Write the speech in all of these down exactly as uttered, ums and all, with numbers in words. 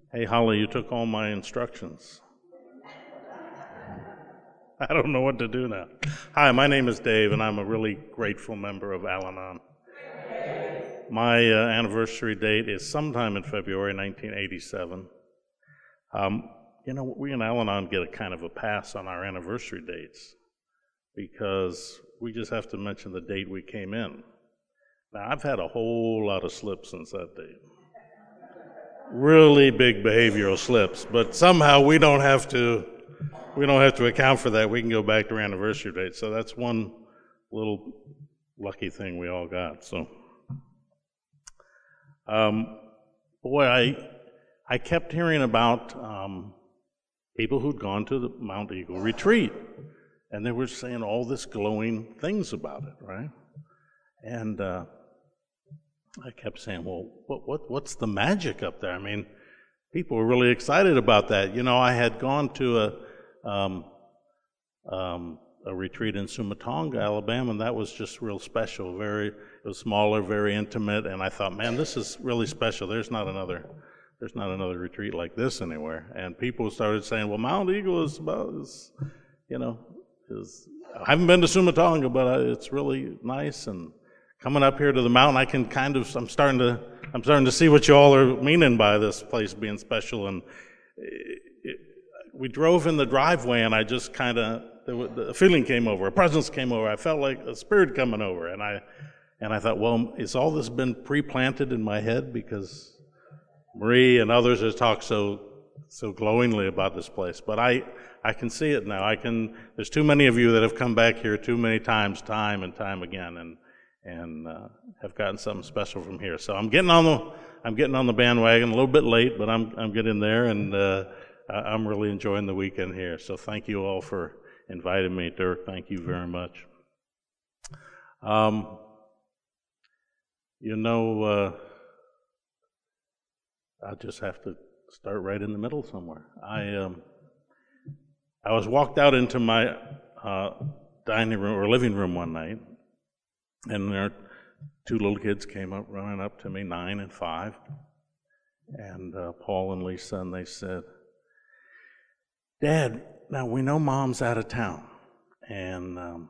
Hey, Holly, you took all my instructions. I don't know what to do now. Hi, my name is Dave, and I'm a really grateful member of Al-Anon. My uh, anniversary date is sometime in February nineteen eighty-seven. Um, you know, we in Al-Anon get a kind of a pass on our anniversary dates because we just have to mention the date we came in. Now, I've had a whole lot of slips since that date. Really big behavioral slips, but somehow we don't have to we don't have to account for that. We can go back to our anniversary date. So that's one little lucky thing we all got. So, um, boy, I I kept hearing about um, people who'd gone to the Mount Eagle retreat, and they were saying all this glowing things about it, right? And uh, I kept saying, well, what, what what's the magic up there? I mean, people were really excited about that. You know, I had gone to a um, um, a retreat in Sumatonga, Alabama, and that was just real special. Very, it was smaller, very intimate, and I thought, man, this is really special. There's not another, there's not another retreat like this anywhere. And people started saying, well, Mount Eagle is about, is, you know, is. I haven't been to Sumatonga, but it's really nice. And coming up here to the mountain, I can kind of, I'm starting to, I'm starting to see what you all are meaning by this place being special. And it, it, we drove in the driveway, and I just kind of, the feeling came over, a presence came over. I felt like a spirit coming over, and I, and I thought, well, has all this been pre-planted in my head because Marie and others have talked so, so glowingly about this place? But I, I can see it now. I can. There's too many of you that have come back here too many times, time and time again, and. and uh, have gotten something special from here. So I'm getting on the I'm getting on the bandwagon, a little bit late, but I'm I'm getting there, and uh, I'm really enjoying the weekend here. So thank you all for inviting me, Dirk. Thank you very much. Um, you know, uh, I just have to start right in the middle somewhere. I um, I was walked out into my uh, dining room or living room one night, and there two little kids came up, running up to me, nine and five, and uh, Paul and Lisa, and they said, Dad, now we know Mom's out of town, and um,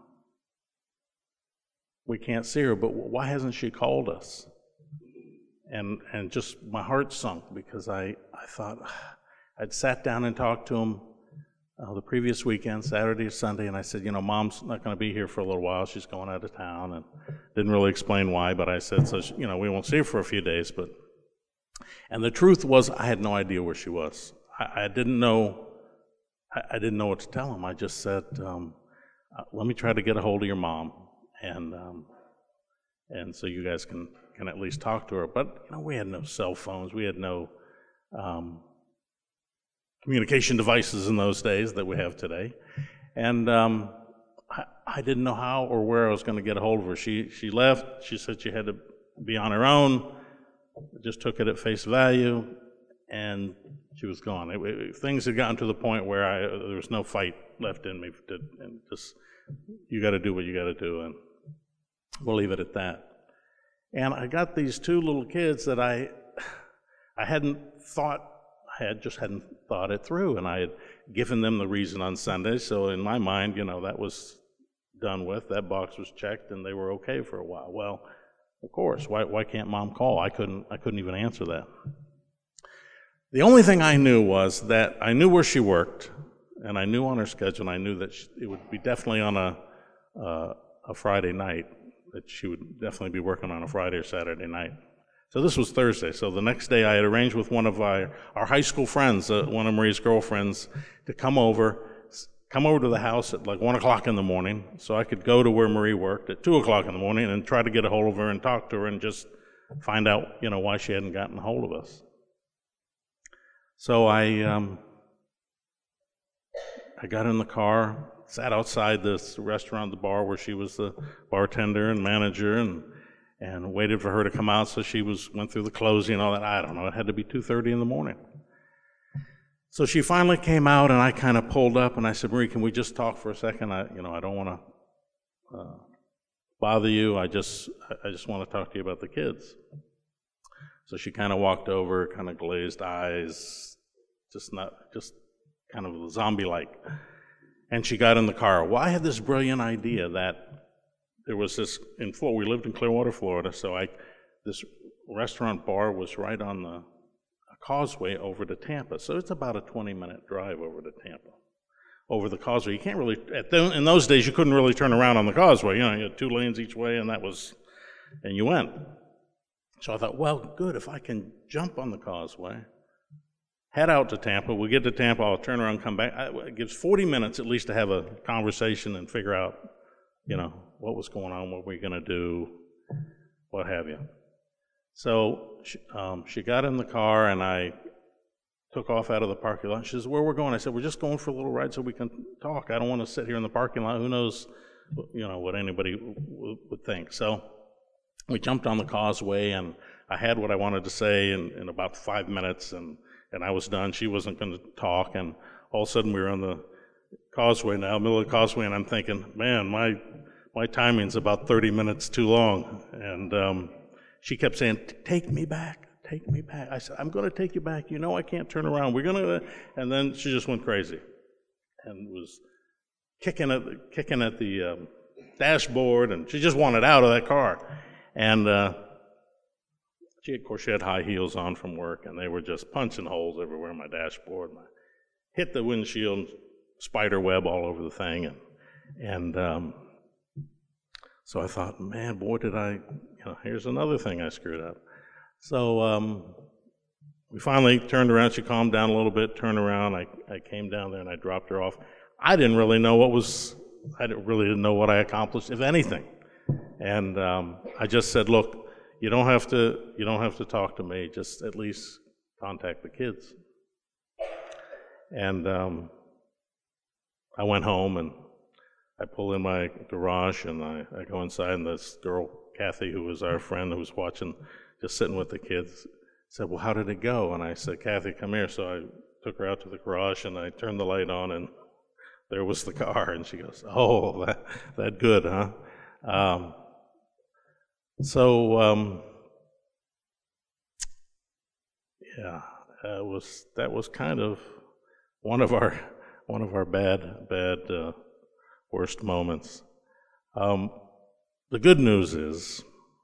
we can't see her, but why hasn't she called us? And and just my heart sunk because I, I thought, I'd sat down and talked to them Uh, the previous weekend, Saturday or Sunday, and I said, you know, Mom's not going to be here for a little while. She's going out of town, and didn't really explain why, but I said, so, you know, we won't see her for a few days. But, and the truth was, I had no idea where she was. I, I didn't know, I, I didn't know what to tell him. I just said, um, uh, let me try to get a hold of your mom, and um, and so you guys can can at least talk to her. But you know, we had no cell phones. We had no Um, communication devices in those days that we have today, and um, I, I didn't know how or where I was going to get a hold of her. She she left. She said she had to be on her own. I just took it at face value, and she was gone. It, it, things had gotten to the point where I, there was no fight left in me. To, and just you got to do what you got to do, and we'll leave it at that. And I got these two little kids that I I hadn't thought. I had just hadn't thought it through, and I had given them the reason on Sunday, so in my mind, you know, that was done with. That box was checked, and they were okay for a while. Well, of course, why why can't Mom call? I couldn't I couldn't even answer that. The only thing I knew was that I knew where she worked, and I knew on her schedule, and I knew that she, it would be definitely on a uh, a Friday night, that she would definitely be working on a Friday or Saturday night. So this was Thursday. So the next day I had arranged with one of our, our high school friends, uh, one of Marie's girlfriends, to come over, come over to the house at like one o'clock in the morning so I could go to where Marie worked at two o'clock in the morning and try to get a hold of her and talk to her and just find out, you know, why she hadn't gotten a hold of us. So I, um, I got in the car, sat outside this restaurant, the bar where she was the bartender and manager, and and waited for her to come out, so she was went through the closing and all that. I don't know, it had to be two thirty in the morning. So she finally came out, and I kind of pulled up, and I said, Marie, can we just talk for a second? I, you know, I don't want to uh, bother you. I just, I just want to talk to you about the kids. So she kind of walked over, kind of glazed eyes, just not, just kind of zombie-like. And she got in the car. Well, I had this brilliant idea that there was this, in Florida, we lived in Clearwater, Florida, so I, this restaurant bar was right on the causeway over to Tampa. So it's about a twenty-minute drive over to Tampa. Over the causeway. You can't really, at the, in those days, you couldn't really turn around on the causeway. You know, you had two lanes each way, and that was, and you went. So I thought, well, good, if I can jump on the causeway, head out to Tampa. We'll get to Tampa, I'll turn around and come back. I, it gives forty minutes at least to have a conversation and figure out, you know, what was going on, what we're going to do, what have you. So she, um, she got in the car, and I took off out of the parking lot. She says, where we're going? I said, we're just going for a little ride so we can talk. I don't want to sit here in the parking lot. Who knows, you know, what anybody w- would think. So we jumped on the causeway, and I had what I wanted to say in, in about five minutes, and, and I was done. She wasn't going to talk, and all of a sudden we were on the causeway now, middle of the causeway, and I'm thinking, man, my my timing's about thirty minutes too long. And um, she kept saying, take me back. Take me back. I said, I'm going to take you back. You know I can't turn around. We're going to, and then she just went crazy and was kicking at the, kicking at the um, dashboard, and she just wanted out of that car. And uh, she, of course, she had high heels on from work, and they were just punching holes everywhere in my dashboard. And I hit the windshield, spider web all over the thing, and and um, so I thought, man, boy, did I, you know, here's another thing I screwed up. So um, we finally turned around. She calmed down a little bit, turned around. I, I came down there and I dropped her off. I didn't really know what was, I didn't, really didn't know what I accomplished, if anything. And um, I just said, look, you don't have to, you don't have to talk to me. Just at least contact the kids. And um, I went home, and I pull in my garage, and I, I go inside, and this girl, Kathy, who was our friend who was watching, just sitting with the kids, said, well, how did it go? And I said, Kathy, come here. So I took her out to the garage, and I turned the light on, and there was the car. And she goes, oh, that, that good, huh? Um, so, um, yeah, that was, that was kind of one of our, one of our bad, bad, uh, worst moments. Um, the good news is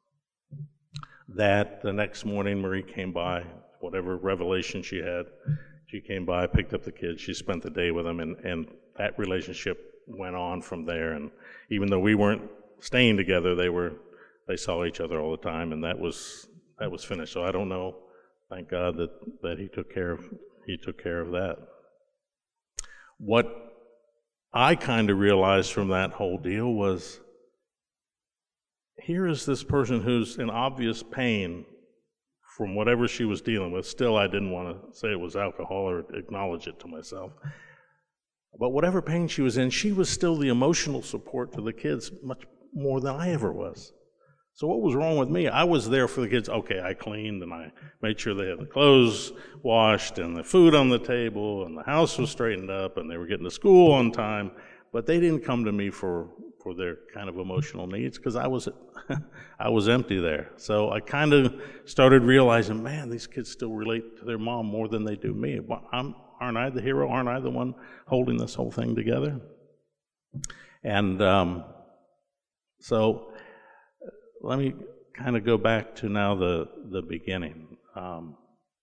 that the next morning Marie came by, whatever revelation she had, she came by, picked up the kids, she spent the day with them, and, and that relationship went on from there. And even though we weren't staying together, they were, they saw each other all the time, and that was that was finished. So I don't know, thank God that, that he took care of he took care of that. What I kind of realized from that whole deal was, here is this person who's in obvious pain from whatever she was dealing with. Still, I didn't want to say it was alcohol or acknowledge it to myself. But whatever pain she was in, she was still the emotional support to the kids much more than I ever was. So what was wrong with me? I was there for the kids. Okay, I cleaned, and I made sure they had the clothes washed and the food on the table, and the house was straightened up, and they were getting to school on time. But they didn't come to me for, for their kind of emotional needs, because I was I was empty there. So I kind of started realizing, man, these kids still relate to their mom more than they do me. I'm, aren't I the hero? Aren't I the one holding this whole thing together? And um, so let me kind of go back to now the, the beginning. Um,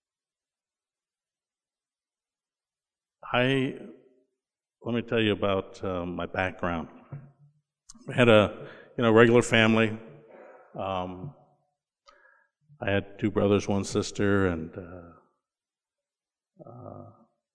I, let me tell you about um, my background. I had a, you know, regular family. Um, I had two brothers, one sister, and uh, uh,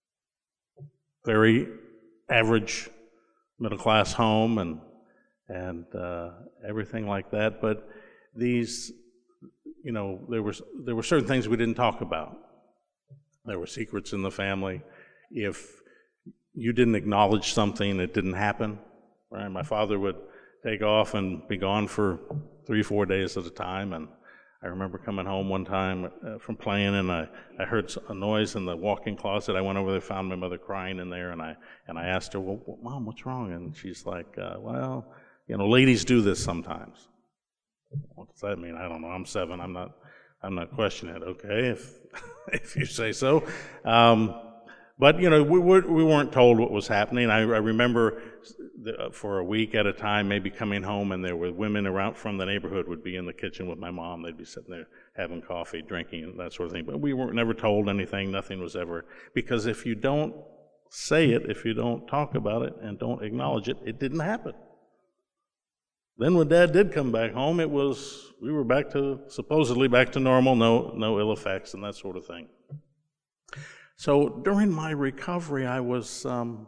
very average middle-class home, and and uh, everything like that. But these, you know, there was there were certain things we didn't talk about. There were secrets in the family. If you didn't acknowledge something, it didn't happen. Right? My father would take off and be gone for three, four days at a time. And I remember coming home one time uh, from playing, and I, I heard a noise in the walk-in closet. I went over there, found my mother crying in there, and I and I asked her, well, Mom, what's wrong? And she's like, uh, well, you know, ladies do this sometimes. What does that mean? I don't know. I'm seven. I'm not I'm not questioning it, okay, if if you say so. Um, but, you know, we, we weren't told what was happening. I, I remember the, for a week at a time maybe coming home, and there were women around from the neighborhood would be in the kitchen with my mom. They'd be sitting there having coffee, drinking, and that sort of thing. But we weren't never told anything. Nothing was ever, because if you don't say it, if you don't talk about it and don't acknowledge it, it didn't happen. Then when Dad did come back home, it was, we were back to, supposedly back to normal, no no ill effects and that sort of thing. So during my recovery, I was, um,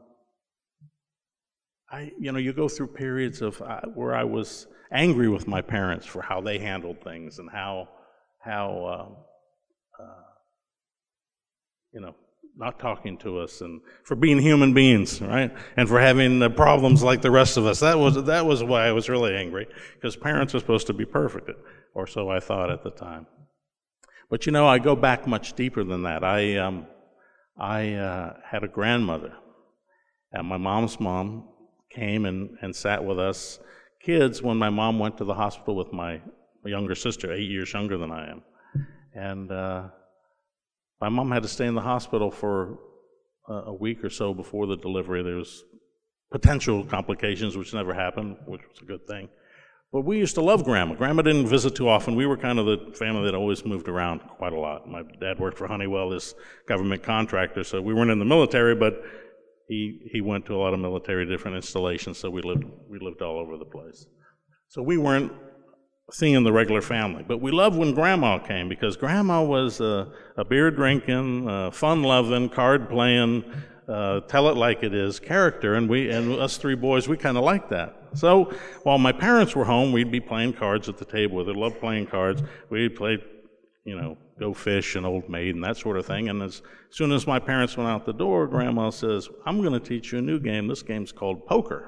I you know, you go through periods of uh, where I was angry with my parents for how they handled things and how, how uh, uh, you know, not talking to us, and for being human beings, right? And for having uh, problems like the rest of us. That was that was why I was really angry, because parents are supposed to be perfect, or so I thought at the time. But you know, I go back much deeper than that. I um, I uh, had a grandmother, and my mom's mom came and, and sat with us kids when my mom went to the hospital with my younger sister, eight years younger than I am, and. Uh, My mom had to stay in the hospital for a week or so before the delivery. There was potential complications, which never happened, which was a good thing. But we used to love Grandma. Grandma didn't visit too often. We were kind of the family that always moved around quite a lot. My dad worked for Honeywell, this government contractor, so we weren't in the military, but he he went to a lot of military different installations, so we lived we lived all over the place. So we weren't seeing the regular family. But we loved when Grandma came, because Grandma was a, a beer-drinking, uh, fun-loving, card-playing, uh, tell-it-like-it-is character, and we and us three boys, we kind of liked that. So while my parents were home, we'd be playing cards at the table with her, loved playing cards. We'd play, you know, Go Fish and Old Maid and that sort of thing, and as soon as my parents went out the door, Grandma says, "I'm going to teach you a new game. This game's called poker.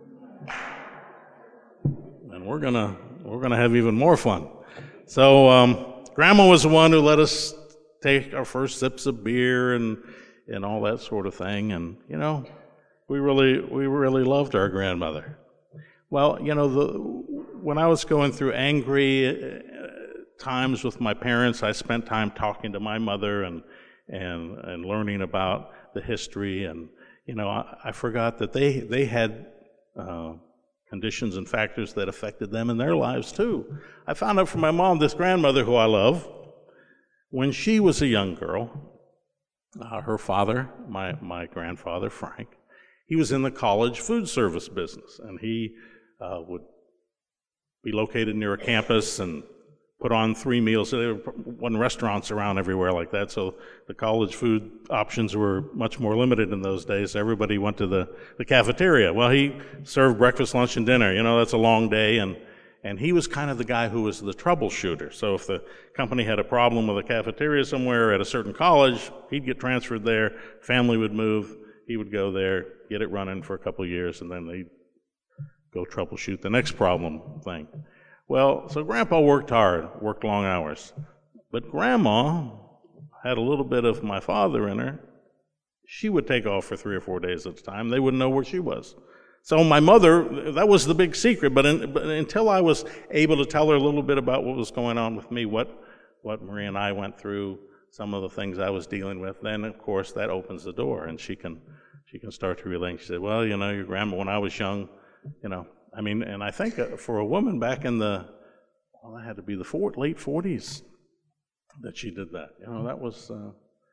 And we're going to We're going to have even more fun." So um, Grandma was the one who let us take our first sips of beer and and all that sort of thing. And you know, we really we really loved our grandmother. Well, you know, the when I was going through angry uh, times with my parents, I spent time talking to my mother and and and learning about the history. And you know, I, I forgot that they they had. Uh, conditions and factors that affected them in their lives too. I found out from my mom, this grandmother who I love, when she was a young girl, uh, her father, my, my grandfather, Frank, he was in the college food service business, and he uh, would be located near a campus and put on three meals. So there wasn't restaurants around everywhere like that, so the college food options were much more limited in those days. Everybody went to the, the cafeteria. Well, he served breakfast, lunch, and dinner. You know, that's a long day, and and he was kind of the guy who was the troubleshooter. So if the company had a problem with a cafeteria somewhere at a certain college, he'd get transferred there, family would move, he would go there, get it running for a couple of years, and then they'd go troubleshoot the next problem thing. Well, so Grandpa worked hard, worked long hours. But Grandma had a little bit of my father in her. She would take off for three or four days at a time. They wouldn't know where she was. So my mother, that was the big secret. But, in, but until I was able to tell her a little bit about what was going on with me, what, what Marie and I went through, some of the things I was dealing with, then, of course, that opens the door, and she can she can start to relate. She said, "Well, you know, your grandma, when I was young, you know," I mean, and I think for a woman back in the, well, that had to be the four, late forties that she did that. You know, that was uh,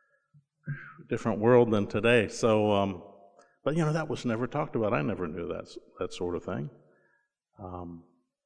a different world than today. So, um, but, you know, that was never talked about. I never knew that, that sort of thing. Um,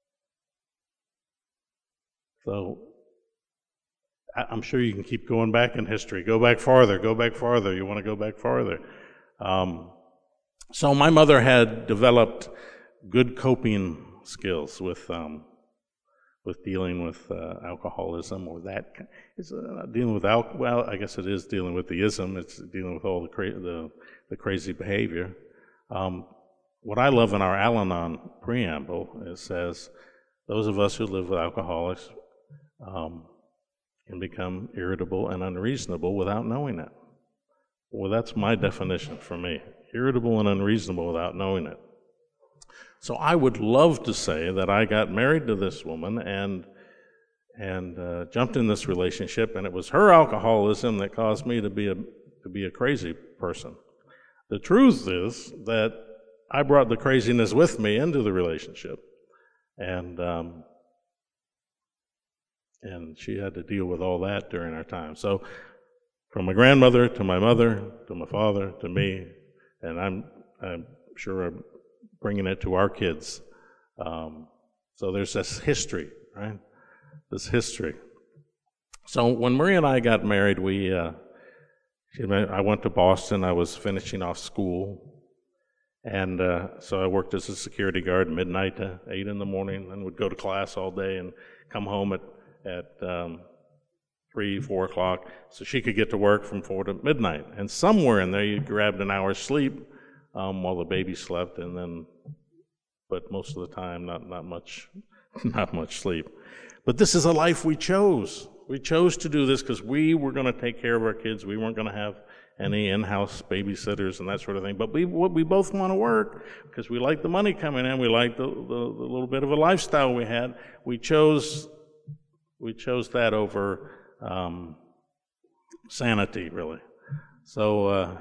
so, I, I'm sure you can keep going back in history. Go back farther, go back farther. You want to go back farther. Um, so my mother had developed good coping skills with um, with dealing with uh, alcoholism, or that. It's uh, not dealing with alcohol. Well, I guess it is dealing with the ism. It's dealing with all the cra- the, the crazy behavior. Um, what I love in our Al-Anon preamble, it says, "Those of us who live with alcoholics um, can become irritable and unreasonable without knowing it." Well, that's my definition for me: irritable and unreasonable without knowing it. So I would love to say that I got married to this woman, and and uh, jumped in this relationship, and it was her alcoholism that caused me to be a to be a crazy person. The truth is that I brought the craziness with me into the relationship, and um, and she had to deal with all that during our time. So, from my grandmother to my mother to my father to me, and I'm I'm sure I'm bringing it to our kids. Um, so there's this history, right? This history. So when Marie and I got married, we uh, she, I went to Boston. I was finishing off school, and uh, so I worked as a security guard midnight to eight in the morning, and would go to class all day and come home at at um, three, four o'clock, so she could get to work from four to midnight. And somewhere in there, you grabbed an hour's sleep um, while the baby slept, and then, but most of the time, not not much, not much sleep. But this is a life we chose. We chose to do this because we were going to take care of our kids. We weren't going to have any in-house babysitters and that sort of thing. But we we both want to work because we like the money coming in. We like the, the, the little bit of a lifestyle we had. We chose we chose that over um, sanity, really. So, uh,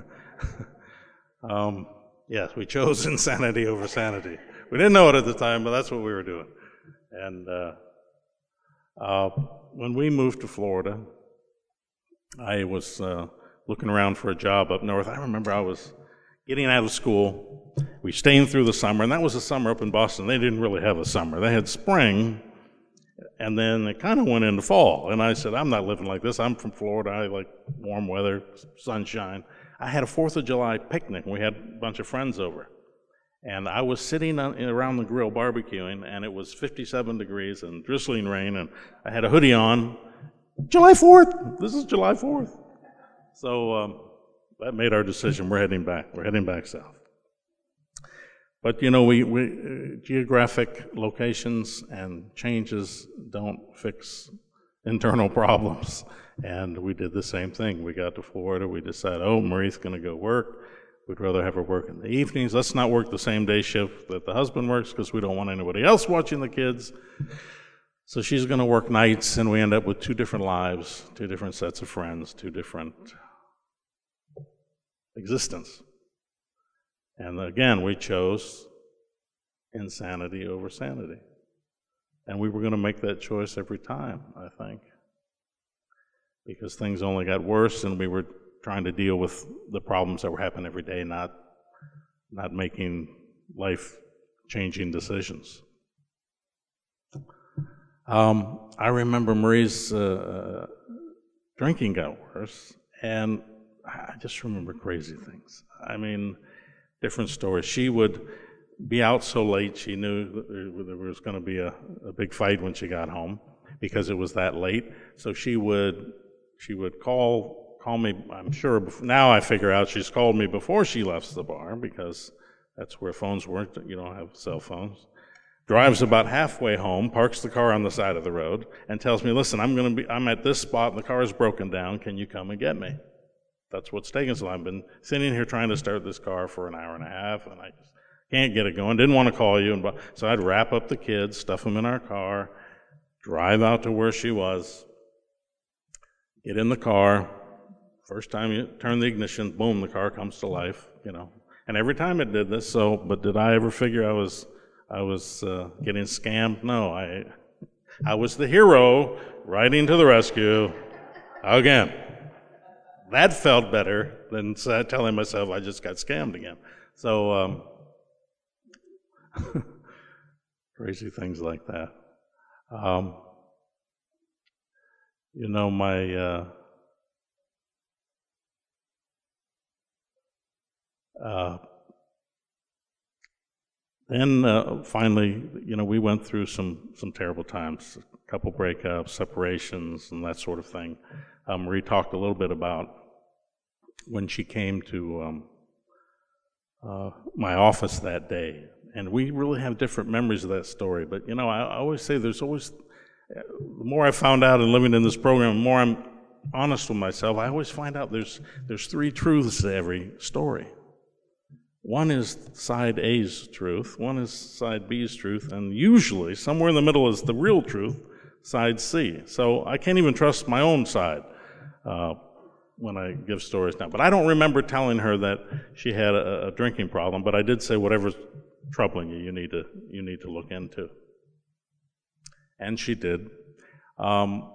um, yes, we chose insanity over sanity. We didn't know it at the time, but that's what we were doing. And uh, uh, when we moved to Florida, I was uh, looking around for a job up north. I remember I was getting out of school. We stayed through the summer, and that was the summer up in Boston. They didn't really have a summer. They had spring, and then it kind of went into fall. And I said, I'm not living like this. I'm from Florida. I like warm weather, sunshine. I had a fourth of July picnic, and we had a bunch of friends over. And I was sitting on, around the grill barbecuing, and it was fifty-seven degrees and drizzling rain, and I had a hoodie on. July fourth! This is July fourth. So um, that made our decision. We're heading back. We're heading back south. But, you know, we, we uh, geographic locations and changes don't fix internal problems. And we did the same thing. We got to Florida. We decided, oh, Marie's going to go work. We'd rather have her work in the evenings. Let's not work the same day shift that the husband works because we don't want anybody else watching the kids. So she's going to work nights, and we end up with two different lives, two different sets of friends, two different existence. And again, we chose insanity over sanity. And we were going to make that choice every time, I think, because things only got worse, and we were trying to deal with the problems that were happening every day, not not making life-changing decisions. Um, I remember Marie's uh, drinking got worse, and I just remember crazy things. I mean, different stories. She would be out so late, she knew there was going to be a, a big fight when she got home because it was that late. So she would she would call call me. I'm sure now I figure out she's called me before she left the bar because that's where phones weren't. You don't have cell phones. Drives about halfway home, parks the car on the side of the road, and tells me, "Listen, I'm going to be. I'm at this spot, and the car is broken down. Can you come and get me?" That's what's taking so long. I've been sitting here trying to start this car for an hour and a half, and I just can't get it going. Didn't want to call you, and so I'd wrap up the kids, stuff them in our car, drive out to where she was, get in the car. First time you turn the ignition, boom, the car comes to life. You know, and every time it did this. So, but did I ever figure I was I was uh, getting scammed? No, I I was the hero riding to the rescue again. That felt better than telling myself I just got scammed again. So, um, crazy things like that. Um, you know, my uh, uh, then uh, finally, you know, we went through some some terrible times, a couple breakups, separations, and that sort of thing. Um, Marie talked a little bit about when she came to um, uh, my office that day, and we really have different memories of that story. But you know, I, I always say there's always, the more I found out in living in this program, the more I'm honest with myself. I always find out there's there's three truths to every story. One is side A's truth, one is side B's truth, and usually somewhere in the middle is the real truth. side C. So I can't even trust my own side uh, when I give stories now. But I don't remember telling her that she had a, a drinking problem, but I did say, whatever's troubling you, you need to, you need to look into. And she did. Um,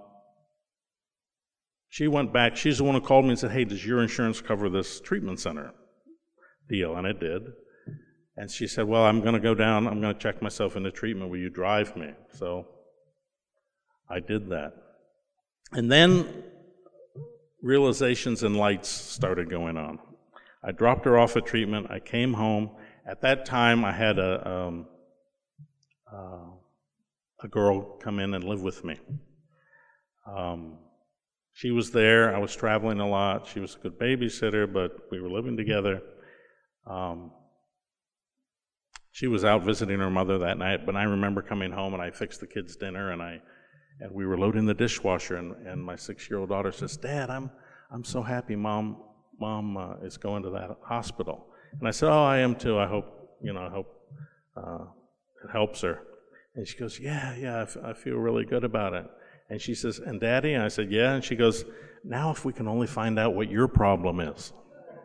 she went back, she's the one who called me and said, hey, does your insurance cover this treatment center deal? And it did. And she said, well, I'm going to go down, I'm going to check myself into treatment, will you drive me? So I did that. And then realizations and lights started going on. I dropped her off at treatment, I came home. At that time, I had a, um, uh, a girl come in and live with me. Um, she was there, I was traveling a lot, she was a good babysitter, but we were living together. Um, she was out visiting her mother that night, but I remember coming home and I fixed the kids' dinner and I and we were loading the dishwasher and, and my six-year-old daughter says, Dad, I'm I'm so happy Mom Mom uh, is going to that hospital. And I said, oh, I am too. I hope, you know, I hope uh, it helps her. And she goes, yeah, yeah, I, f- I feel really good about it. And she says, and Daddy? And I said, yeah. And she goes, now if we can only find out what your problem is.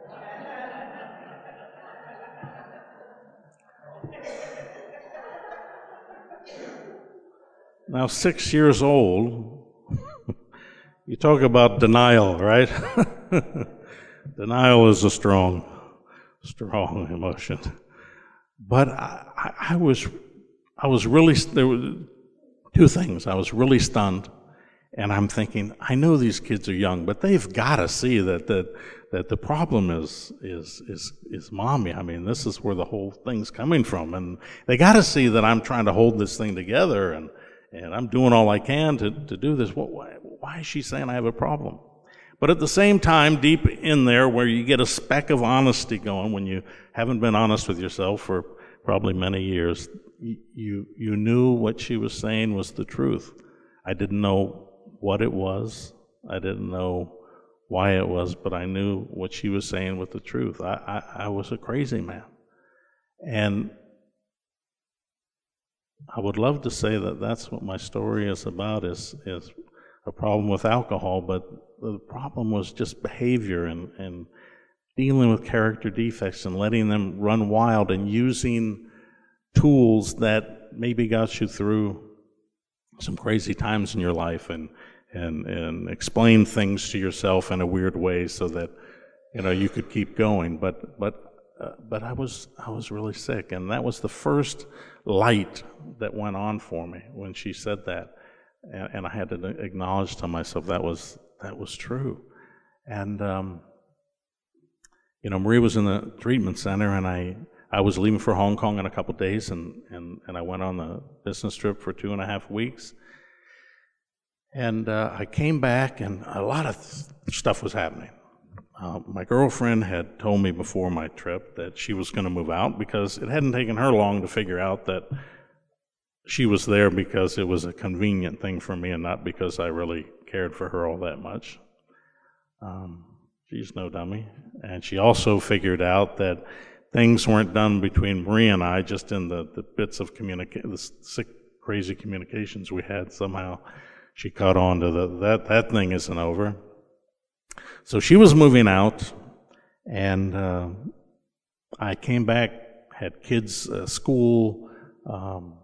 Now, six years old, you talk about denial, right? Denial is a strong, strong emotion. But I, I was, I was really, there were two things. I was really stunned, and I'm thinking, I know these kids are young, but they've got to see that that that the problem is is is is mommy. I mean, this is where the whole thing's coming from, and they got to see that I'm trying to hold this thing together, and and I'm doing all I can to to do this. What, why, why is she saying I have a problem? But at the same time, deep in there, where you get a speck of honesty going when you haven't been honest with yourself for probably many years, you you knew what she was saying was the truth. I didn't know what it was. I didn't know why it was, but I knew what she was saying was the truth. I, I, I was a crazy man. And I would love to say that that's what my story is about, is, is a problem with alcohol, but the problem was just behavior and, and dealing with character defects and letting them run wild and using tools that maybe got you through some crazy times in your life and and and explain things to yourself in a weird way so that, you know, you could keep going. But but uh, but I was I was really sick, and that was the first light that went on for me when she said that, and, and I had to acknowledge to myself that was that was true. And um, you know, Marie was in the treatment center, and I I was leaving for Hong Kong in a couple of days, and and and I went on the business trip for two and a half weeks. And uh, I came back, and a lot of th- stuff was happening. Uh, my girlfriend had told me before my trip that she was going to move out because it hadn't taken her long to figure out that she was there because it was a convenient thing for me and not because I really cared for her all that much. Um, she's no dummy. And she also figured out that things weren't done between Marie and I, just in the, the bits of communication, the sick, crazy communications we had. Somehow she caught on to the, that, that thing isn't over. So she was moving out, and uh, I came back, had kids, uh, school, um,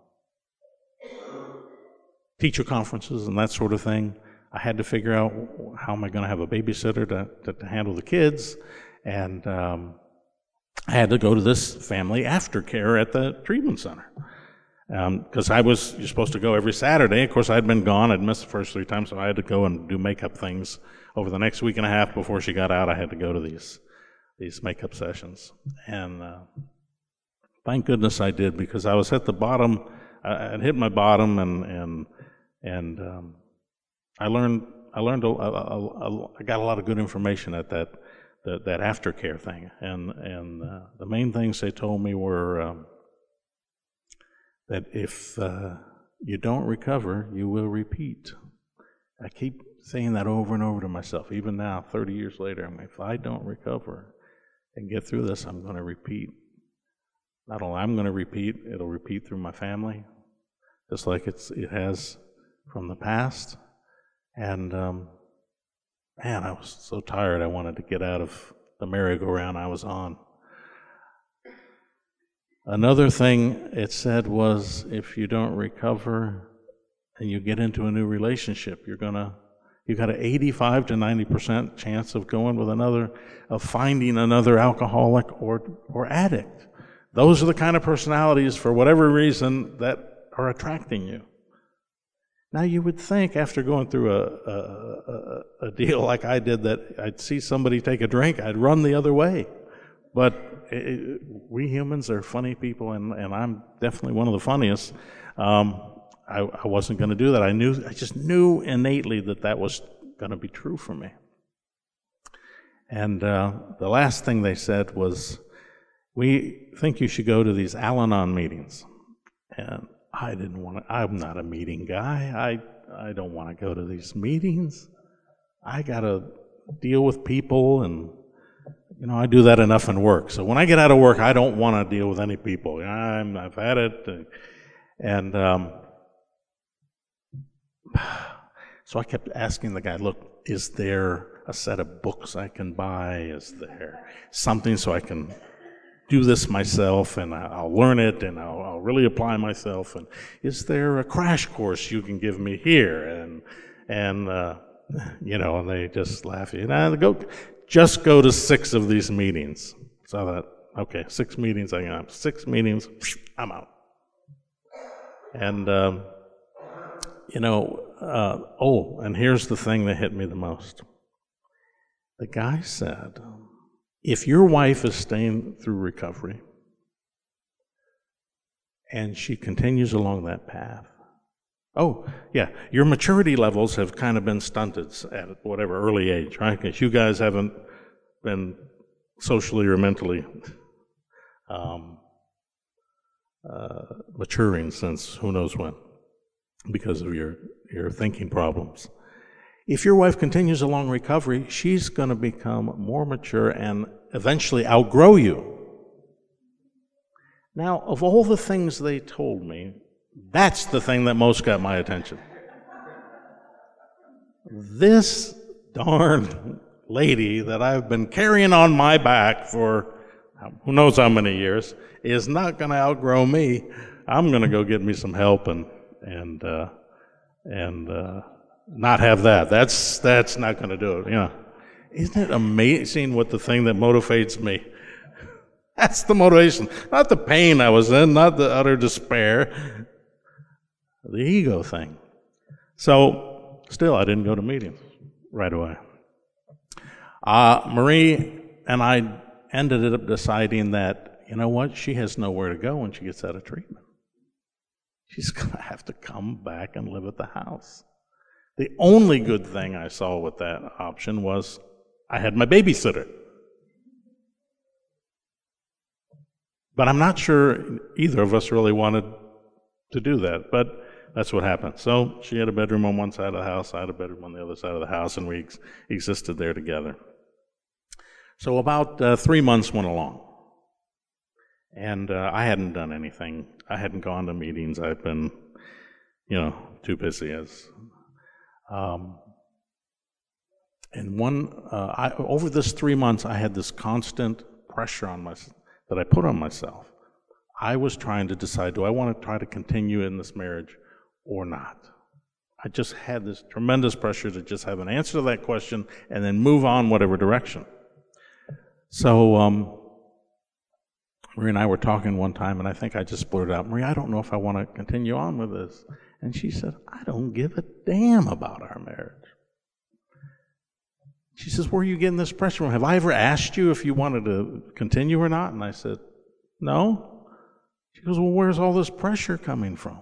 teacher conferences and that sort of thing. I had to figure out how am I going to have a babysitter to, to, to handle the kids, and um, I had to go to this family aftercare at the treatment center. Because um, I was, you're supposed to go every Saturday. Of course, I'd been gone. I'd missed the first three times, so I had to go and do makeup things. Over the next week and a half before she got out, I had to go to these these makeup sessions. And uh, thank goodness I did, because I was at the bottom. I, I'd hit my bottom, and and and um, I learned I learned a, a, a, a, I got a lot of good information at that that, that aftercare thing. And and uh, the main things they told me were um, that if uh, you don't recover, you will repeat. I keep saying that over and over to myself, even now, thirty years later. I'm like, if I don't recover and get through this, I'm going to repeat. Not only I'm going to repeat, it'll repeat through my family, just like it's it has from the past. And um, man, I was so tired I wanted to get out of the merry-go-round I was on. Another thing it said was, if you don't recover and you get into a new relationship, you're gonna, you got an eighty-five to ninety percent chance of going with another, of finding another alcoholic or or addict. Those are the kind of personalities, for whatever reason, that are attracting you. Now, you would think after going through a, a, a, a deal like I did that I'd see somebody take a drink, I'd run the other way. But it, we humans are funny people, and, and I'm definitely one of the funniest. Um, I, I wasn't going to do that. I knew, I just knew innately that that was going to be true for me. And uh, the last thing they said was, we think you should go to these Al-Anon meetings. And I didn't want to, I'm not a meeting guy. I, I don't want to go to these meetings. I got to deal with people, and, you know, I do that enough in work. So when I get out of work, I don't want to deal with any people. I'm, I've had it. And um, so I kept asking the guy, look, is there a set of books I can buy? Is there something so I can do this myself, and I'll learn it, and I'll, I'll really apply myself? And is there a crash course you can give me here? And and uh, you know, and they just laugh. You know, go, just go to six of these meetings. So I thought, okay, six meetings. I can have six meetings. I'm out. And um, you know, uh, oh, and here's the thing that hit me the most. The guy said, if your wife is staying through recovery and she continues along that path, oh, yeah, your maturity levels have kind of been stunted at whatever early age, right? Because you guys haven't been socially or mentally um, uh, maturing since who knows when, because of your, your thinking problems. If your wife continues along recovery, she's going to become more mature and eventually outgrow you. Now, of all the things they told me, that's the thing that most got my attention. This darn lady that I've been carrying on my back for who knows how many years is not going to outgrow me. I'm going to go get me some help and and uh, and. Uh, Not have that. That's that's not going to do it. Yeah, isn't it amazing what the thing that motivates me? That's the motivation, not the pain I was in, not the utter despair, the ego thing. So, still, I didn't go to meetings right away. Uh, Marie and I ended up deciding that, you know what, she has nowhere to go when she gets out of treatment. She's going to have to come back and live at the house. The only good thing I saw with that option was I had my babysitter. But I'm not sure either of us really wanted to do that, but that's what happened. So she had a bedroom on one side of the house, I had a bedroom on the other side of the house, and we ex- existed there together. So about uh, three months went along, and uh, I hadn't done anything. I hadn't gone to meetings. I'd been, you know, too busy as... Um, and one, uh, I, over this three months, I had this constant pressure on myself that I put on myself. I was trying to decide, do I want to try to continue in this marriage or not? I just had this tremendous pressure to just have an answer to that question and then move on whatever direction. So, um, Marie and I were talking one time, and I think I just blurted out, Marie, I don't know if I want to continue on with this. And she said, I don't give a damn about our marriage. She says, where are you getting this pressure from? Have I ever asked you if you wanted to continue or not? And I said, no. She goes, well, where's all this pressure coming from?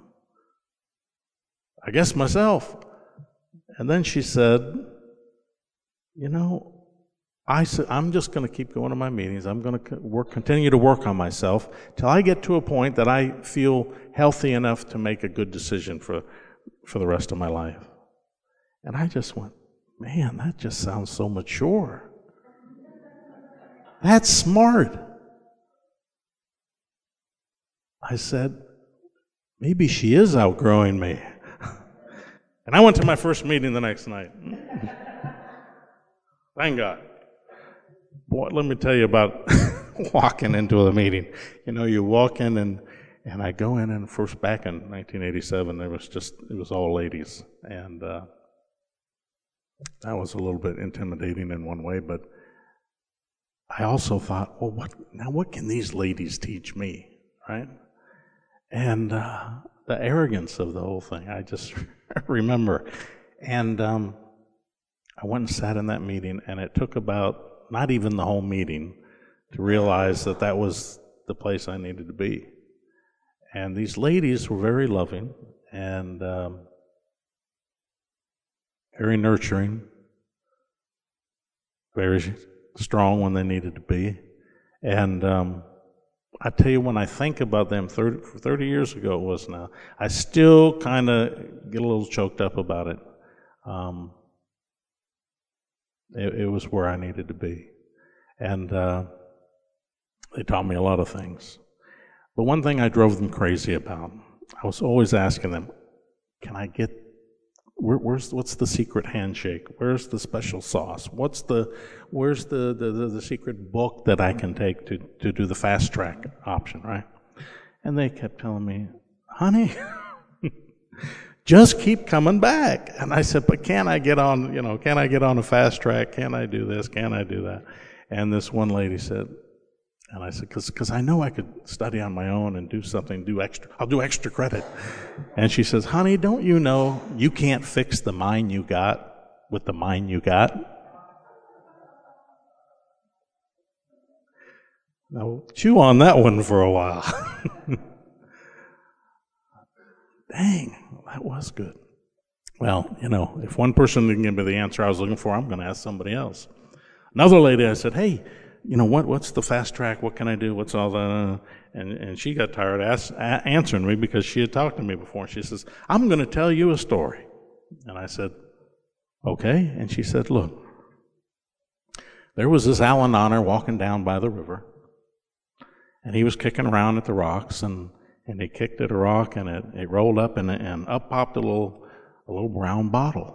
I guess myself. And then she said, you know, I said, I'm just going to keep going to my meetings. I'm going to work, continue to work on myself till I get to a point that I feel healthy enough to make a good decision for, for the rest of my life. And I just went, man, that just sounds so mature. That's smart. I said, maybe she is outgrowing me. And I went to my first meeting the next night. Thank God. Boy, let me tell you about walking into a meeting. You know, you walk in and, and I go in, and first back in nineteen eighty-seven, there was just, it was all ladies. And uh, that was a little bit intimidating in one way, but I also thought, well, what now what can these ladies teach me, right? And uh, the arrogance of the whole thing, I just remember. And um, I went and sat in that meeting, and it took about not even the whole meeting to realize that that was the place I needed to be. And these ladies were very loving and um, very nurturing, very strong when they needed to be. And um, I tell you, when I think about them thirty, thirty years ago it was now, I still kind of get a little choked up about it. Um, it. It was where I needed to be. And uh, they taught me a lot of things. But one thing I drove them crazy about, I was always asking them, can I get, where, where's, what's the secret handshake? Where's the special sauce? What's the, where's the, the, the, the secret book that I can take to, to do the fast track option, right? And they kept telling me, honey, just keep coming back. And I said, but can I get on, you know, can I get on a fast track? Can I do this? Can I do that? And this one lady said, and I said, because because I know I could study on my own and do something, do extra, I'll do extra credit. And she says, honey, don't you know you can't fix the mind you got with the mind you got? Now, chew on that one for a while. Dang, that was good. Well, you know, if one person didn't give me the answer I was looking for, I'm going to ask somebody else. Another lady, I said, hey, you know, what? what's the fast track? What can I do? What's all that? And, and she got tired of ask, a- answering me because she had talked to me before. She says, I'm going to tell you a story. And I said, okay. And she said, look, there was this Alan Honor walking down by the river, and he was kicking around at the rocks, and, and he kicked at a rock, and it, it rolled up, and, and up popped a little, a little brown bottle.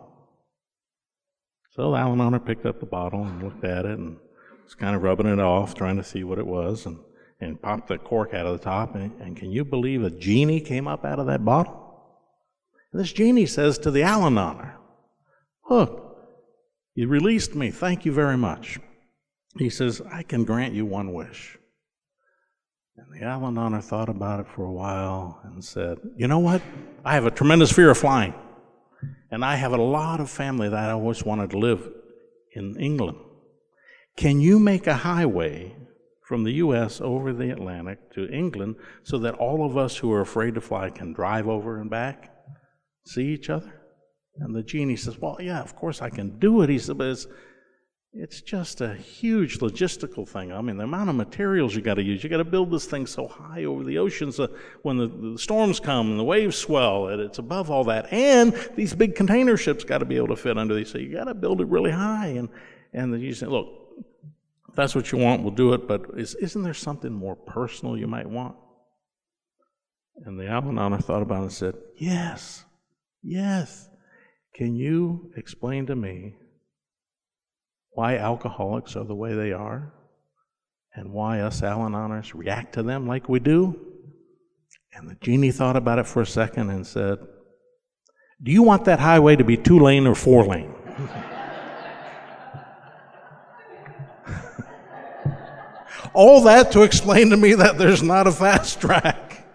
So Alan Honor picked up the bottle and looked at it and was kind of rubbing it off, trying to see what it was, and, and popped the cork out of the top. And, and can you believe a genie came up out of that bottle? And this genie says to the Alan Honor, look, you released me. Thank you very much. He says, I can grant you one wish. And the Alan Honor thought about it for a while and said, you know what? I have a tremendous fear of flying. And I have a lot of family that I always wanted to live in England. Can you make a highway from the U S over the Atlantic to England so that all of us who are afraid to fly can drive over and back, see each other? And the genie says, well, yeah, of course I can do it. He said, but it's, it's just a huge logistical thing. I mean, the amount of materials you got to use. You got to build this thing so high over the oceans uh, when the, the storms come and the waves swell, and it's above all that. And these big container ships got to be able to fit under these. So you got to build it really high. And and the genie said, look, if that's what you want, we'll do it. But is, isn't there something more personal you might want? And the Alan Honor thought about it and said, yes, yes. Can you explain to me why alcoholics are the way they are, and why us Alan Honors react to them like we do? And the genie thought about it for a second and said, do you want that highway to be two lane or four lane? All that to explain to me that there's not a fast track.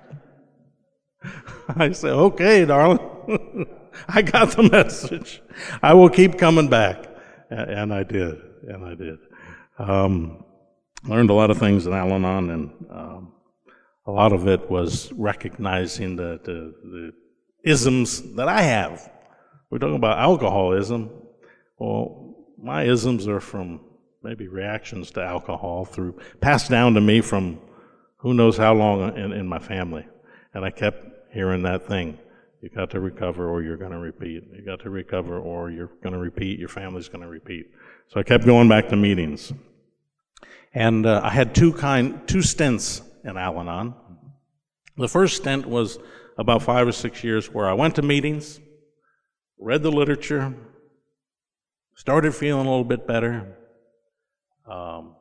I said, okay, darling, I got the message. I will keep coming back. And I did, and I did. Um, learned a lot of things in Al-Anon, and um, a lot of it was recognizing the, the, the isms that I have. We're talking about alcoholism. Well, my isms are from maybe reactions to alcohol through passed down to me from who knows how long in, in my family. And I kept hearing that thing. You got to recover or you're going to repeat. You got to recover or you're going to repeat. Your family's going to repeat. So I kept going back to meetings. And uh, I had two kind, two stints in Al-Anon. The first stint was about five or six years where I went to meetings, read the literature, started feeling a little bit better. Um,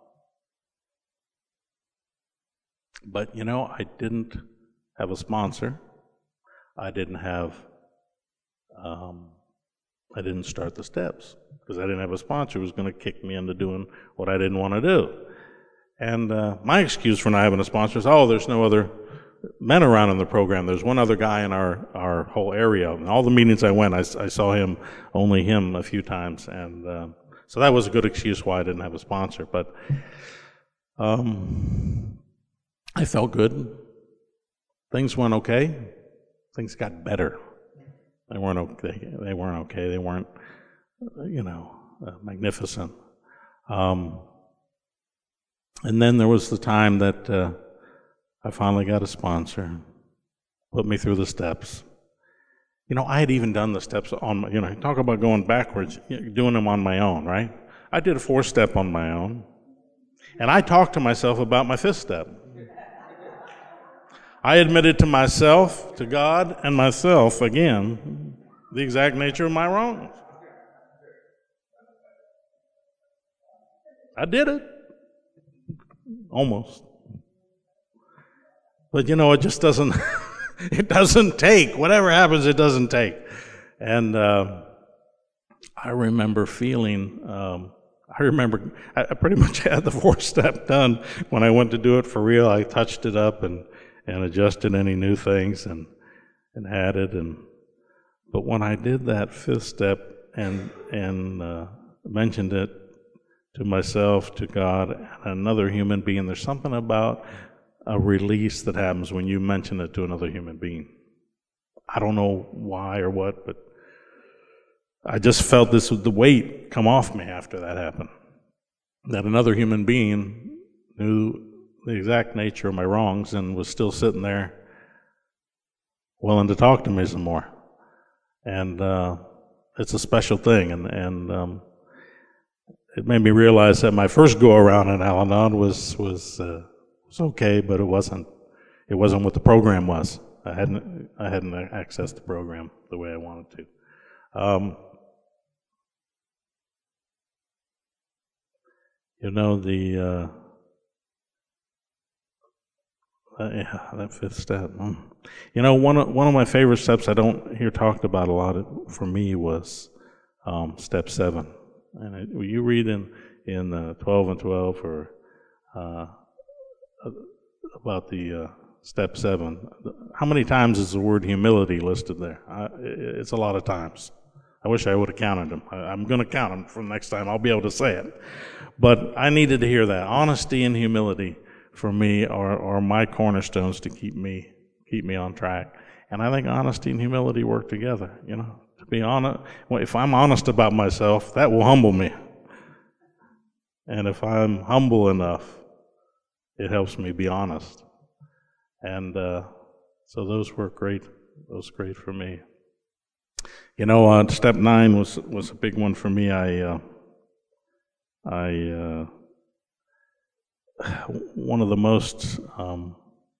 but, you know, I didn't have a sponsor. I didn't have, um, I didn't start the steps because I didn't have a sponsor who was going to kick me into doing what I didn't want to do. And uh, my excuse for not having a sponsor is, oh, there's no other men around in the program. There's one other guy in our, our whole area. And all the meetings I went, I, I saw him, only him a few times. And uh, so that was a good excuse why I didn't have a sponsor. But um, I felt good. Things went okay. Things got better. They weren't okay. They weren't okay. They weren't, you know, uh, magnificent. Um, and then there was the time that uh, I finally got a sponsor, put me through the steps. You know, I had even done the steps on my, you know, talk about going backwards, doing them on my own, right? I did a four step on my own, and I talked to myself about my fifth step. I admitted to myself, to God, and myself, again, the exact nature of my wrongs. I did it. Almost. But, you know, it just doesn't, it doesn't take. Whatever happens, it doesn't take. And uh, I remember feeling, um, I remember, I, I pretty much had the fourth step done when I went to do it for real. I touched it up and and adjusted any new things and and added and but when I did that fifth step and and uh, mentioned it to myself, to God, and another human being, there's something about a release that happens when you mention it to another human being. I don't know why or what, but I just felt this the weight come off me after that happened. That another human being knew the exact nature of my wrongs and was still sitting there willing to talk to me some more. And uh, it's a special thing. And, and um, it made me realize that my first go-around in Al-Anon was was uh, was okay, but it wasn't it wasn't what the program was. I hadn't I hadn't accessed the program the way I wanted to. Um, you know the. Uh, Uh, yeah, that fifth step. Mm. You know, one of, one of my favorite steps I don't hear talked about a lot for me was um, step seven. And it, you read in in uh, twelve and twelve or uh, about the uh, step seven. How many times is the word humility listed there? I, it's a lot of times. I wish I would have counted them. I, I'm going to count them for next time. I'll be able to say it. But I needed to hear that. Honesty and humility for me are, are my cornerstones to keep me keep me on track. And I think honesty and humility work together. You know, to be honest, well, if I'm honest about myself, that will humble me. And if I'm humble enough, it helps me be honest. And uh, so those were great. Those were great for me. You know, uh, step nine was was a big one for me. I uh, I. Uh, One of the most um,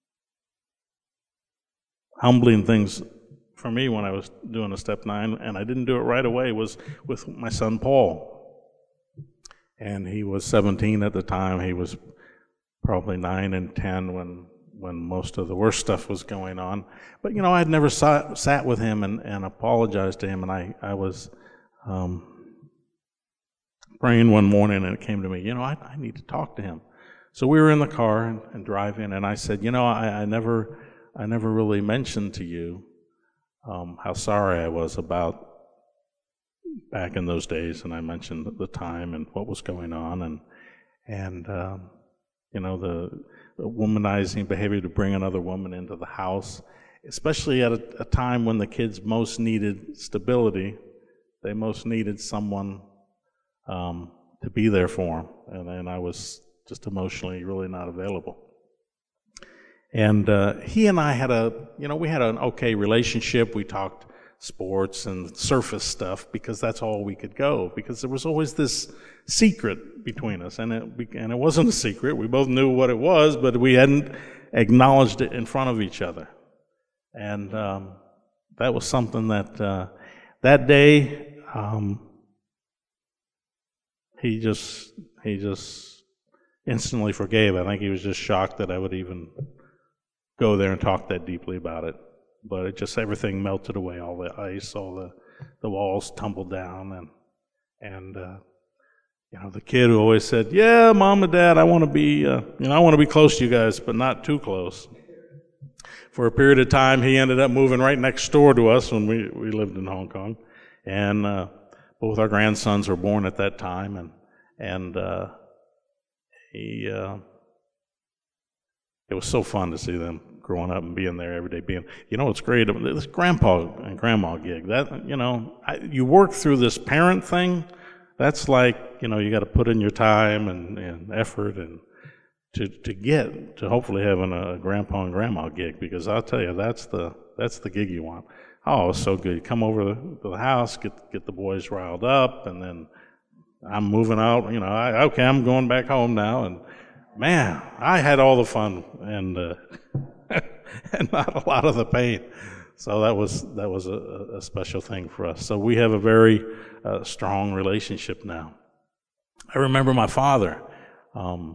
humbling things for me when I was doing a step nine, and I didn't do it right away, was with my son Paul. And he was seventeen at the time. He was probably nine and ten when when most of the worst stuff was going on. But, you know, I'd never sat, sat with him and, and apologized to him, and I, I was um, praying one morning, and it came to me, you know, I, I need to talk to him. So we were in the car and, and driving, and I said, you know, I, I never, I never really mentioned to you um, how sorry I was about back in those days, and I mentioned the time and what was going on, and and um, you know the, the womanizing behavior to bring another woman into the house, especially at a, a time when the kids most needed stability, they most needed someone um, to be there for them, and and I was just emotionally really not available. And uh, he and I had a, you know, we had an okay relationship. We talked sports and surface stuff because that's all we could go, because there was always this secret between us, and it, and it wasn't a secret. We both knew what it was, but we hadn't acknowledged it in front of each other. And um, that was something that uh, that day, um, he just he just instantly forgave. I think he was just shocked that I would even go there and talk that deeply about it. But it just, everything melted away, all the ice, all the, the walls tumbled down, and and uh, you know, the kid who always said, "Yeah, Mom and Dad, I want to be, uh, you know, I want to be close to you guys, but not too close." For a period of time, he ended up moving right next door to us when we, we lived in Hong Kong, and uh, both our grandsons were born at that time, and and uh, he, uh, it was so fun to see them growing up and being there every day. Being, you know, it's great. This grandpa and grandma gig, that, you know, I, you work through this parent thing. That's like, you know, you got to put in your time and, and effort and to to get to hopefully having a grandpa and grandma gig, because I'll tell you, that's the that's the gig you want. Oh, it's so good. You come over to the house, get get the boys riled up, and then I'm moving out. You know, I, okay, I'm going back home now, and man, I had all the fun and uh, and not a lot of the pain. So that was that was a, a special thing for us. So we have a very uh, strong relationship now. I remember my father. Um,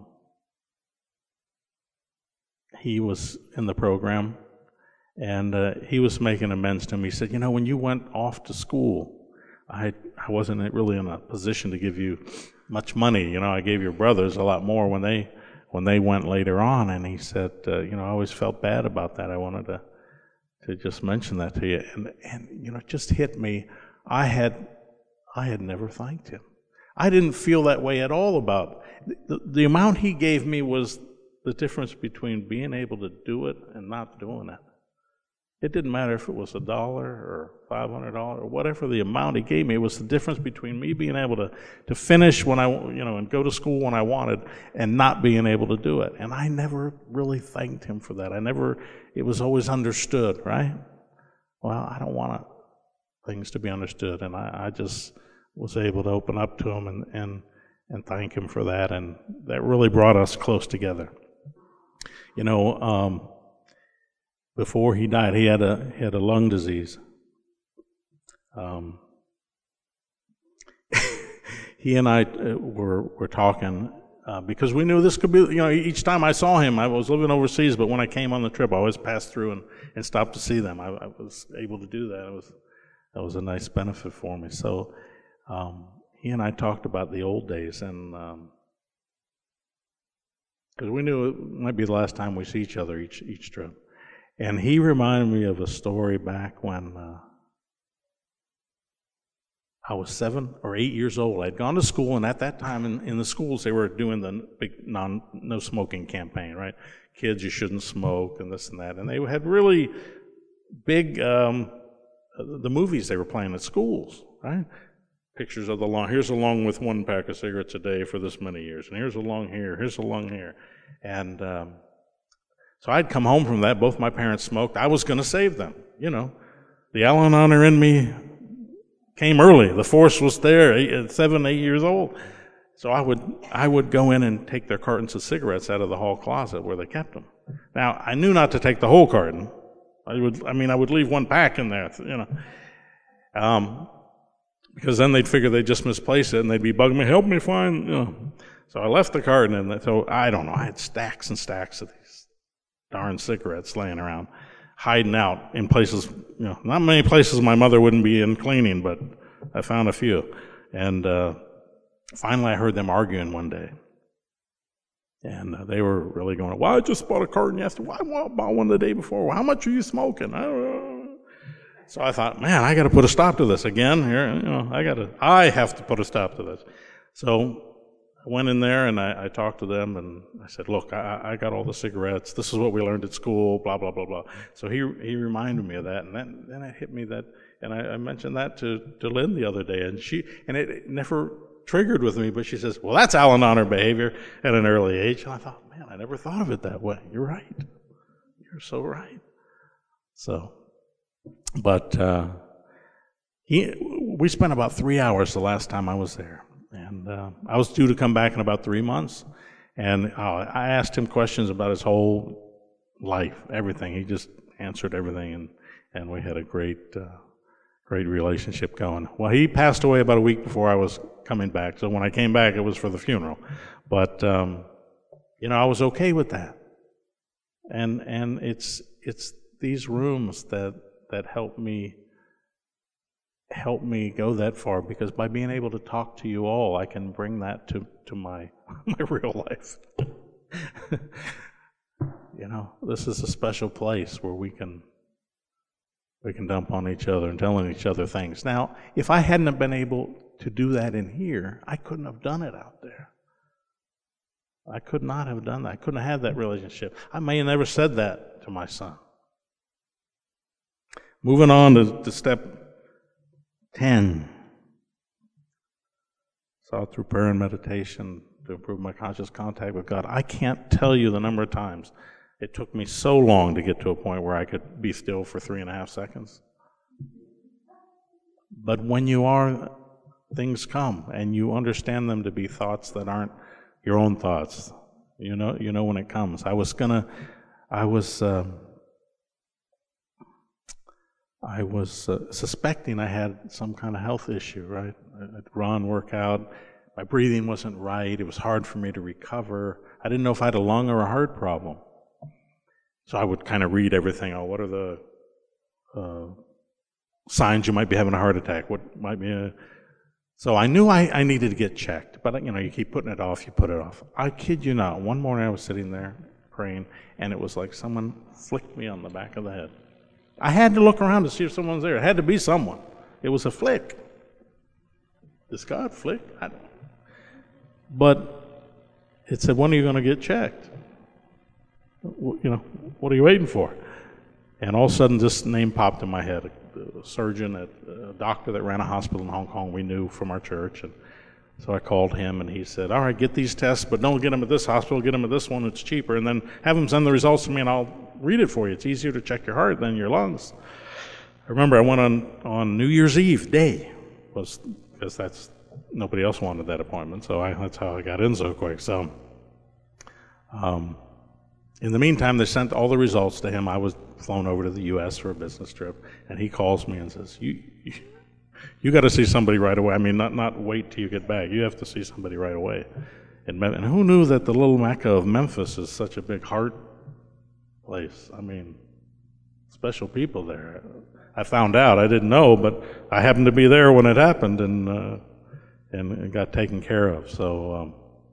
he was in the program, and uh, he was making amends to me. He said, "You know, when you went off to school, I I wasn't really in a position to give you much money. You know, I gave your brothers a lot more when they when they went later on." And he said, uh, "You know, I always felt bad about that. I wanted to to just mention that to you." And and you know, it just hit me. I had I had never thanked him. I didn't feel that way at all about the, the amount he gave me was the difference between being able to do it and not doing it. It didn't matter if it was a dollar or five hundred dollars or whatever the amount he gave me. It was the difference between me being able to, to finish when I, you know, and go to school when I wanted, and not being able to do it. And I never really thanked him for that. I never, it was always understood, right? Well, I don't want things to be understood, and I, I just was able to open up to him and, and, and thank him for that, and that really brought us close together. You know, um, before he died, he had a he had a lung disease. Um, he and I uh, were were talking uh, because we knew this could be. You know, each time I saw him, I was living overseas, but when I came on the trip, I always passed through and, and stopped to see them. I, I was able to do that. It was that was a nice benefit for me. So um, he and I talked about the old days, and because um, we knew it might be the last time we see each other each each trip. And he reminded me of a story back when uh, I was seven or eight years old. I'd gone to school, and at that time in, in the schools, they were doing the big non, no smoking campaign, right? Kids, you shouldn't smoke, and this and that. And they had really big, um, the movies they were playing at schools, right? Pictures of the lung. Here's a lung with one pack of cigarettes a day for this many years. And here's a lung here, here's a lung here. And um, so I'd come home from that. Both my parents smoked. I was going to save them. You know, the Al-Anon in me came early. The force was there at seven, eight years old. So I would I would go in and take their cartons of cigarettes out of the hall closet where they kept them. Now, I knew not to take the whole carton. I would, I mean, I would leave one pack in there, you know, um, because then they'd figure they'd just misplace it and they'd be bugging me, help me find, you know. So I left the carton, and so I don't know, I had stacks and stacks of these darn cigarettes laying around, hiding out in places, you know, not many places my mother wouldn't be in cleaning, but I found a few. And uh, finally I heard them arguing one day. And uh, they were really going, well, I just bought a carton yesterday. Why well, I bought one the day before? Well, how much are you smoking? I don't know. So I thought, man, I got to put a stop to this again. Here, you know, I got to, I have to put a stop to this. So I went in there and I, I talked to them, and I said, look, I, I got all the cigarettes. This is what we learned at school, blah, blah, blah, blah. So he he reminded me of that, and then, then it hit me that, and I, I mentioned that to, to Lynn the other day, and she, and it, it never triggered with me, but she says, well, that's Al-Anon behavior at an early age. And I thought, man, I never thought of it that way. You're right. You're so right. So, but uh, he, we spent about three hours the last time I was there. And uh, I was due to come back in about three months. And uh, I asked him questions about his whole life, everything. He just answered everything. And, and we had a great, uh, great relationship going. Well, he passed away about a week before I was coming back, so when I came back, it was for the funeral. But, um, you know, I was okay with that. And and it's it's these rooms that, that help me help me go that far, because by being able to talk to you all, I can bring that to, to my my real life. You know, this is a special place where we can we can dump on each other and telling each other things. Now, if I hadn't have been able to do that in here, I couldn't have done it out there. I could not have done that. I couldn't have had that relationship. I may have never said that to my son. Moving on to, to step ten. Sought through prayer and meditation to improve my conscious contact with God. I can't tell you the number of times it took me so long to get to a point where I could be still for three and a half seconds. But when you are, things come, and you understand them to be thoughts that aren't your own thoughts. You know, you know when it comes. I was gonna, I was, uh, I was uh, suspecting I had some kind of health issue, right? I'd run, work out. My breathing wasn't right. It was hard for me to recover. I didn't know if I had a lung or a heart problem. So I would kind of read everything. Oh, what are the uh, signs you might be having a heart attack? What might be a... So I knew I, I needed to get checked. But, you know, you keep putting it off, you put it off. I kid you not, one morning I was sitting there praying, and it was like someone flicked me on the back of the head. I had to look around to see if someone's there. It had to be someone. It was a flick. Does God flick? I don't know. But it said, when are you going to get checked? You know, what are you waiting for? And all of a sudden, this name popped in my head. A, a surgeon, at, a doctor that ran a hospital in Hong Kong we knew from our church. And so I called him, and he said, all right, get these tests, but don't get them at this hospital. Get them at this one. It's cheaper. And then have them send the results to me, and I'll read it for you. It's easier to check your heart than your lungs. I remember I went on, on New Year's Eve day, was because that's nobody else wanted that appointment, so I, that's how I got in so quick. So, um, in the meantime, they sent all the results to him. I was flown over to the U S for a business trip, and he calls me and says, "You, you, you got to see somebody right away. I mean, not not wait till you get back. You have to see somebody right away." And, and who knew that the little Mecca of Memphis is such a big heart place? I mean, special people there. I found out. I didn't know, but I happened to be there when it happened, and uh, and it got taken care of. So um,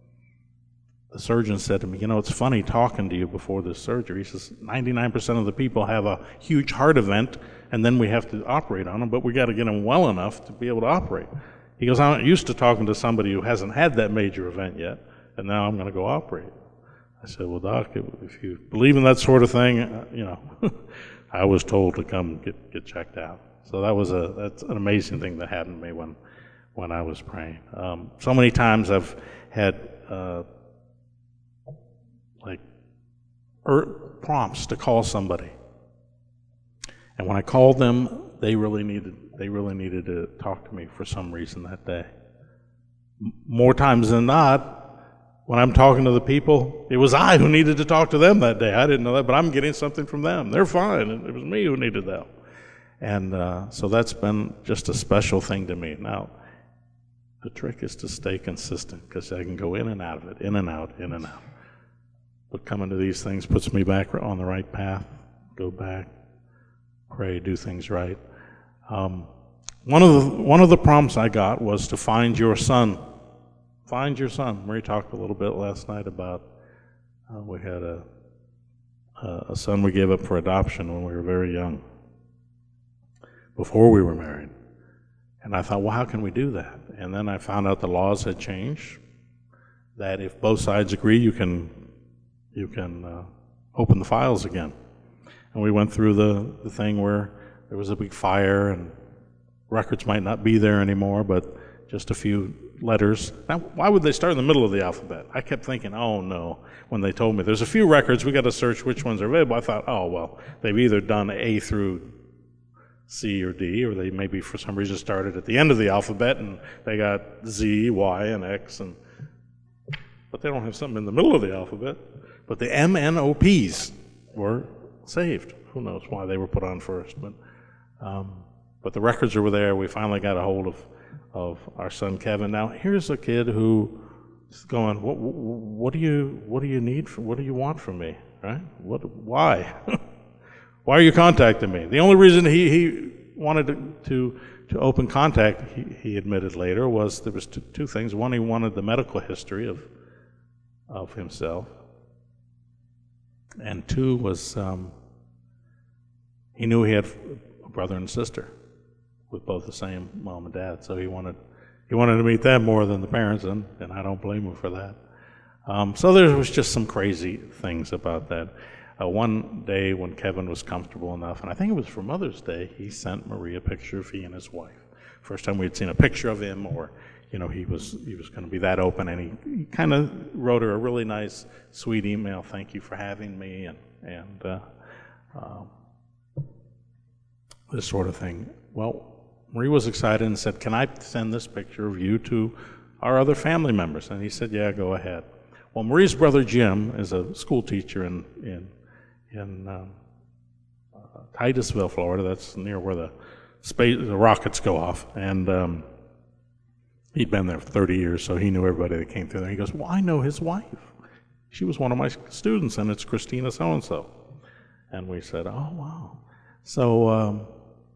the surgeon said to me, you know, it's funny talking to you before this surgery. He says, ninety-nine percent of the people have a huge heart event, and then we have to operate on them, but we got to get them well enough to be able to operate. He goes, I'm not used to talking to somebody who hasn't had that major event yet, and now I'm going to go operate. I said, well, Doc, if you believe in that sort of thing, uh, you know, I was told to come get, get checked out. So that was a that's an amazing thing that happened to me when when I was praying. Um, so many times I've had uh, like er, prompts to call somebody, and when I called them, they really needed they really needed to talk to me for some reason that day. M- more times than not, when I'm talking to the people, it was I who needed to talk to them that day. I didn't know that, but I'm getting something from them. They're fine. It was me who needed that. And uh, so that's been just a special thing to me. Now, the trick is to stay consistent, because I can go in and out of it, in and out, in and out. But coming to these things puts me back on the right path. Go back, pray, do things right. Um, one of the one of the prompts I got was to find your son. Find your son. Marie talked a little bit last night about uh, we had a a son we gave up for adoption when we were very young, before we were married. And I thought, well, how can we do that? And then I found out the laws had changed, that if both sides agree, you can you can uh, open the files again. And we went through the, the thing where there was a big fire and records might not be there anymore, but just a few letters. Now, why would they start in the middle of the alphabet? I kept thinking, oh no, when they told me there's a few records, we got to search which ones are available. I thought, oh well, they've either done A through C or D, or they maybe for some reason started at the end of the alphabet and they got Z, Y, and X, and but they don't have something in the middle of the alphabet. But the M N O Ps were saved. Who knows why they were put on first, but um, But the records were there. We finally got a hold of, of our son Kevin. Now, here's a kid who is going, what, what do you, what do you need, for, what do you want from me, right? What, why? Why are you contacting me? The only reason he, he wanted to, to, to open contact, he, he admitted later, was there was two, two things. One, he wanted the medical history of, of himself. And two was um, he knew he had a brother and sister with both the same mom and dad, so he wanted he wanted to meet them more than the parents, and, and I don't blame him for that. Um, so there was just some crazy things about that. Uh, one day when Kevin was comfortable enough, and I think it was for Mother's Day, he sent Marie a picture of he and his wife. First time we had seen a picture of him, or you know, he was he was going to be that open, and he, he kind of wrote her a really nice, sweet email. Thank you for having me, and and uh, uh, this sort of thing. Well, Marie was excited and said, "Can I send this picture of you to our other family members?" And he said, "Yeah, go ahead." Well, Marie's brother Jim is a school teacher in in in um, uh, Titusville, Florida. That's near where the space the rockets go off, and um, he'd been there for thirty years, so he knew everybody that came through there. He goes, "Well, I know his wife. She was one of my students, and it's Christina so-and-so." And we said, "Oh, wow." So, um,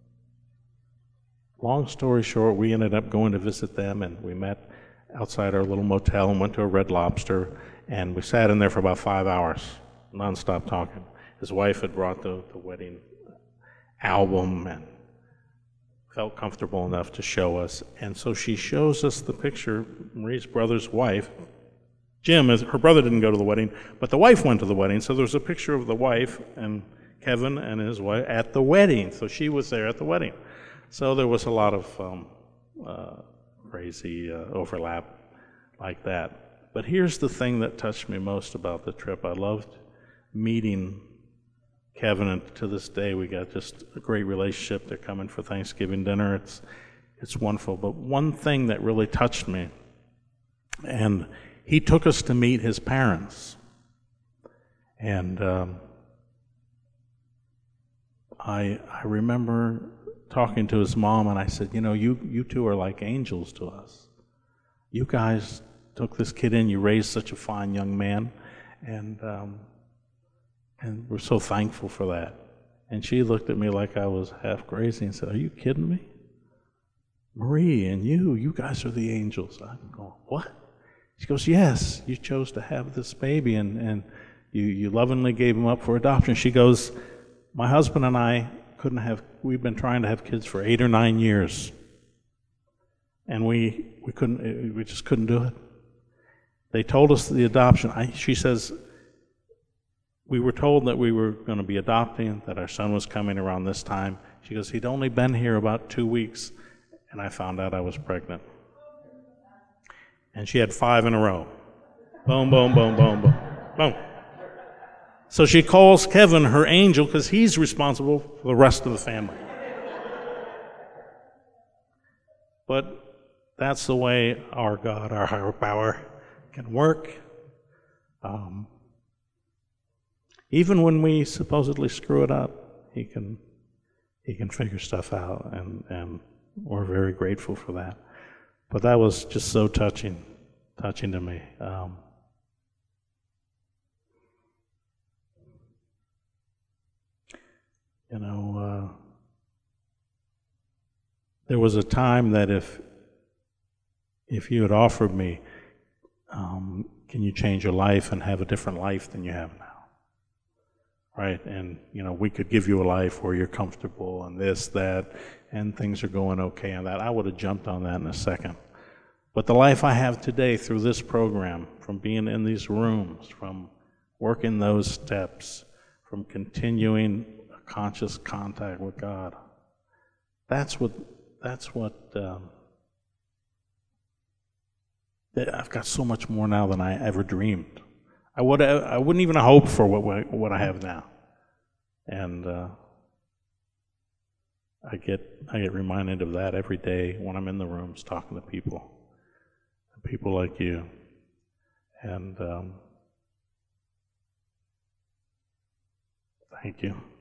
long story short, we ended up going to visit them, and we met outside our little motel and went to a Red Lobster, and we sat in there for about five hours, nonstop talking. His wife had brought the, the wedding album and felt comfortable enough to show us. And so she shows us the picture, Marie's brother's wife. Jim, is, her brother didn't go to the wedding, but the wife went to the wedding. So there's a picture of the wife and Kevin and his wife at the wedding. So she was there at the wedding. So there was a lot of um, uh, crazy uh, overlap like that. But here's the thing that touched me most about the trip. I loved meeting Kevin, and to this day we got just a great relationship. They're coming for Thanksgiving dinner. It's it's wonderful. But one thing that really touched me, and he took us to meet his parents, and um, I I remember talking to his mom, and I said, you know, you you two are like angels to us. You guys took this kid in. You raised such a fine young man, and. Um, And we're so thankful for that. And she looked at me like I was half crazy and said, "Are you kidding me? Marie and you, you guys are the angels." I'm going, "What?" She goes, "Yes, you chose to have this baby, and, and you, you lovingly gave him up for adoption." She goes, "My husband and I couldn't have, we've been trying to have kids for eight or nine years. And we, we couldn't, we just couldn't do it. They told us the adoption." I, she says, "We were told that we were going to be adopting, that our son was coming around this time." She goes, "He'd only been here about two weeks, and I found out I was pregnant." And she had five in a row. Boom, boom, boom, boom, boom, boom. So she calls Kevin her angel because he's responsible for the rest of the family. But that's the way our God, our higher power, can work. Um, Even when we supposedly screw it up, he can he can figure stuff out, and, and we're very grateful for that. But that was just so touching, touching to me. Um, you know, uh, there was a time that if if you had offered me, um, can you change your life and have a different life than you have now? Right, and you know, we could give you a life where you're comfortable and this, that, and things are going okay and that. I would have jumped on that in a second. But the life I have today through this program, from being in these rooms, from working those steps, from continuing a conscious contact with God, that's what, that's what, um, I've got so much more now than I ever dreamed. I would I wouldn't even hope for what what I have now, and uh, I get I get reminded of that every day when I'm in the rooms talking to people, people like you, and um, thank you.